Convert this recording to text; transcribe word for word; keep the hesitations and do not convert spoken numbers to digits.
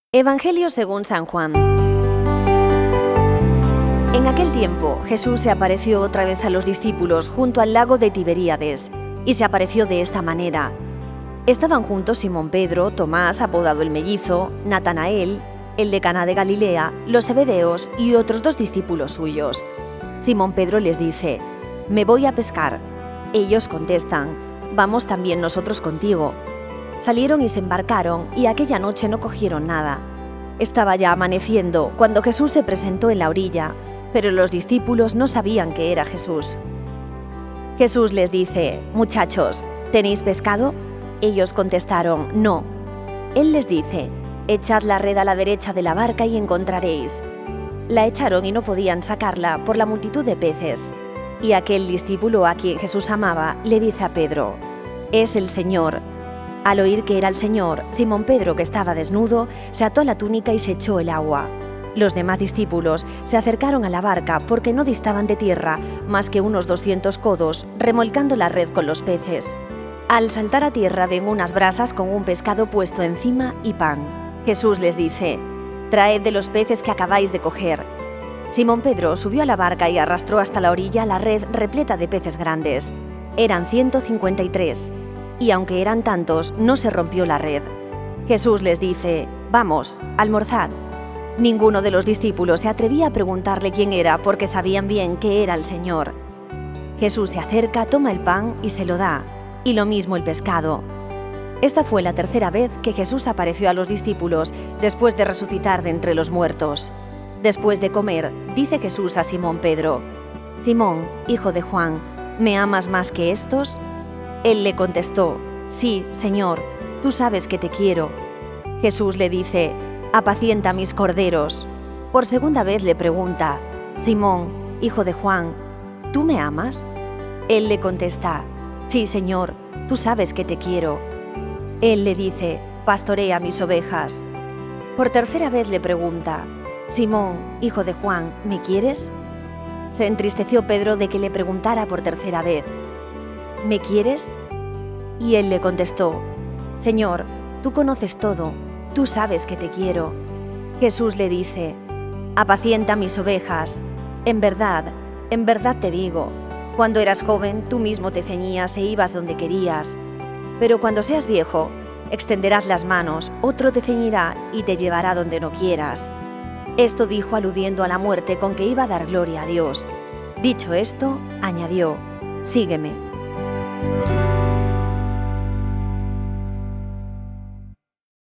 Evangelio según San Juan. En aquel tiempo, Jesús se apareció otra vez a los discípulos junto al lago de Tiberíades, y se apareció de esta manera. Estaban juntos Simón Pedro, Tomás, apodado el Mellizo, Natanael, el de Caná de Galilea, los Zebedeos y otros dos discípulos suyos. Simón Pedro les dice: «Me voy a pescar». Ellos contestan: «Vamos también nosotros contigo». Salieron y se embarcaron, y aquella noche no cogieron nada. Estaba ya amaneciendo cuando Jesús se presentó en la orilla, pero los discípulos no sabían que era Jesús. Jesús les dice: «Muchachos, ¿tenéis pescado?». Ellos contestaron: «No». Él les dice: «Echad la red a la derecha de la barca y encontraréis». La echaron y no podían sacarla por la multitud de peces. Y aquel discípulo a quien Jesús amaba le dice a Pedro: «Es el Señor». Al oír que era el Señor, Simón Pedro, que estaba desnudo, se ató la túnica y se echó el agua. Los demás discípulos se acercaron a la barca porque no distaban de tierra más que unos doscientos codos, remolcando la red con los peces. Al saltar a tierra ven unas brasas con un pescado puesto encima y pan. Jesús les dice: «Traed de los peces que acabáis de coger». Simón Pedro subió a la barca y arrastró hasta la orilla la red repleta de peces grandes. Eran ciento cincuenta y tres. Y aunque eran tantos, no se rompió la red. Jesús les dice: «Vamos, almorzad». Ninguno de los discípulos se atrevía a preguntarle quién era porque sabían bien que era el Señor. Jesús se acerca, toma el pan y se lo da, y lo mismo el pescado. Esta fue la tercera vez que Jesús apareció a los discípulos después de resucitar de entre los muertos. Después de comer, dice Jesús a Simón Pedro: «Simón, hijo de Juan, ¿me amas más que estos?». Él le contestó: «Sí, Señor, tú sabes que te quiero». Jesús le dice: «Apacienta mis corderos». Por segunda vez le pregunta: «Simón, hijo de Juan, ¿tú me amas?». Él le contesta: «Sí, Señor, tú sabes que te quiero». Él le dice: «Pastorea mis ovejas». Por tercera vez le pregunta: «Simón, hijo de Juan, ¿me quieres?». Se entristeció Pedro de que le preguntara por tercera vez: «¿Me quieres?». Y él le contestó: «Señor, tú conoces todo, tú sabes que te quiero». Jesús le dice: «Apacienta mis ovejas. En verdad, en verdad te digo, cuando eras joven tú mismo te ceñías e ibas donde querías. Pero cuando seas viejo, extenderás las manos, otro te ceñirá y te llevará donde no quieras». Esto dijo aludiendo a la muerte con que iba a dar gloria a Dios. Dicho esto, añadió: «Sígueme».